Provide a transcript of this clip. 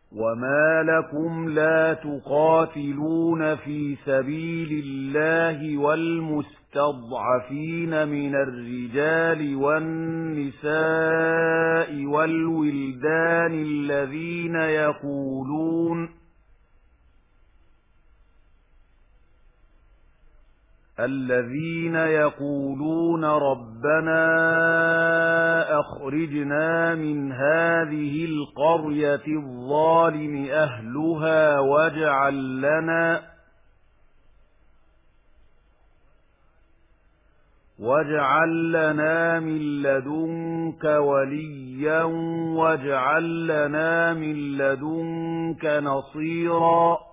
وما لكم لا تقاتلون في سبيل الله والمستضعفين من الرجال والنساء والولدان الذين يقولون ربنا أخرجنا من هذه القرية الظالم أهلها واجعل لنا من لدنك وليا واجعل لنا من لدنك نصيرا